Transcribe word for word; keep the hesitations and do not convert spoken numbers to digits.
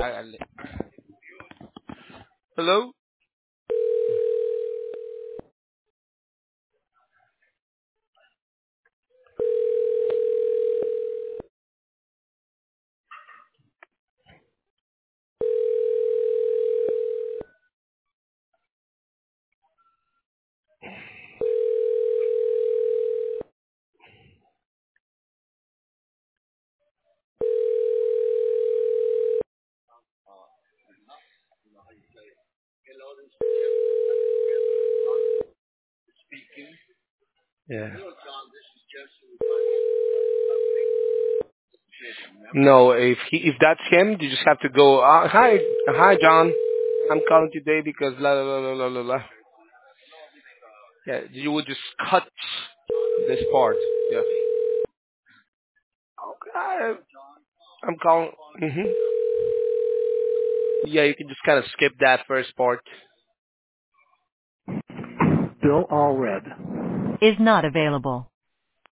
I, I, hello? Yeah. No, if he, if that's him, you just have to go. Uh, hi, hi, John. I'm calling today because la la la la la la. la. Yeah, you would just cut this part. Yeah. Okay, I, I'm calling. Hmm. Yeah, you can just kind of skip that first part. Bill Allred Is not available.